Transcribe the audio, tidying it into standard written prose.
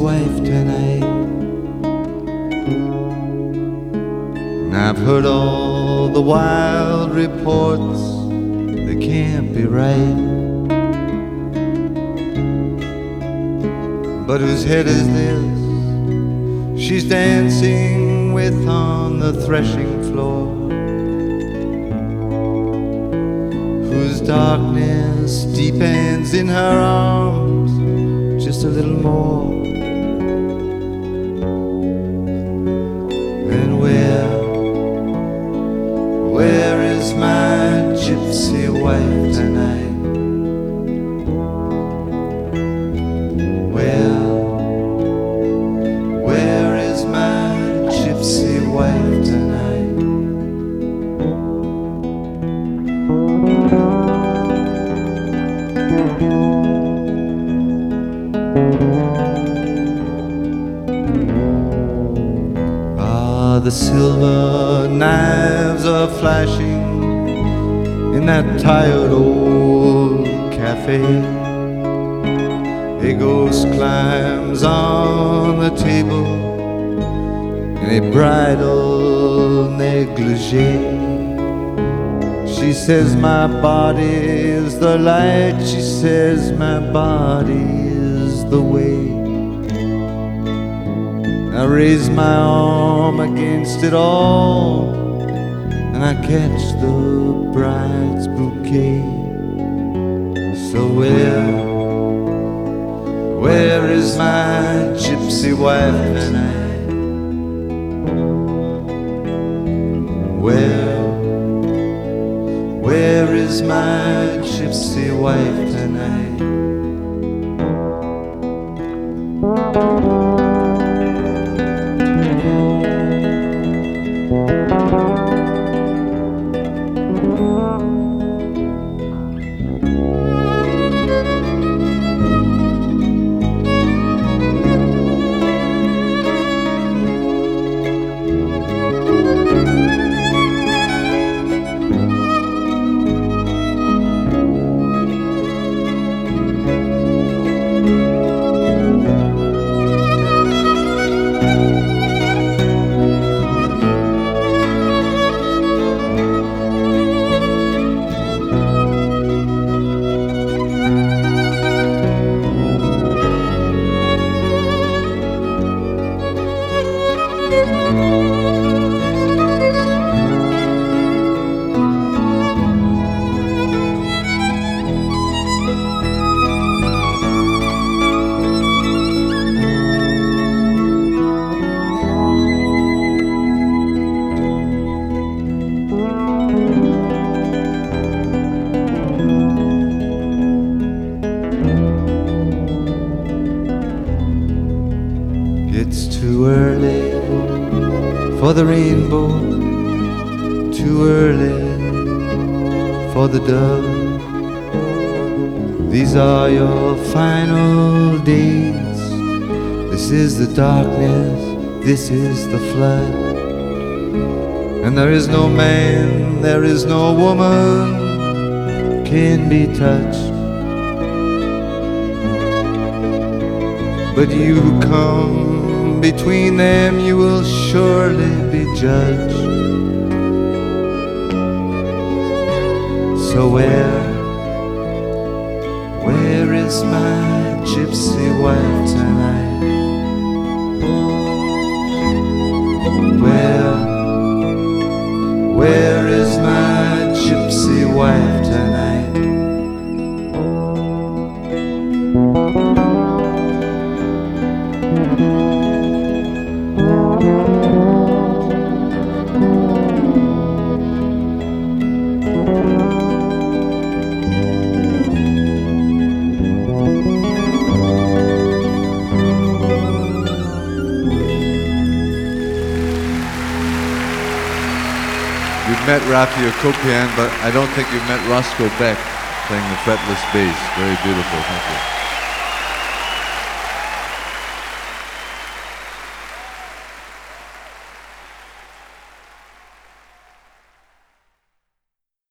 wife tonight. And I've heard all the wild reports, they can't be right. But whose head is this she's dancing with on the threshing floor? Whose darkness deepens in her arms just a little more? And where is my gypsy wife tonight? Where is my gypsy wife tonight? Ah, the silver knives are flashing in that tired old cafe. A ghost climbs on the table in a bridal negligee. She says my body is the light, she says my body is the way. I raise my arm against it all and I catch the bride's bouquet. So where is my gypsy wife tonight? Where is my gypsy wife tonight? It's too early for the rainbow, too early for the dove. These are your final days. This is the darkness, this is the flood. And there is no man, there is no woman can be touched. But you who come between them, you will surely be judged. So where is my gypsy wife tonight? Where is my gypsy wife tonight? You've met Rafi Akopian, but I don't think you've met Roscoe Beck playing the fretless bass. Very beautiful, thank you.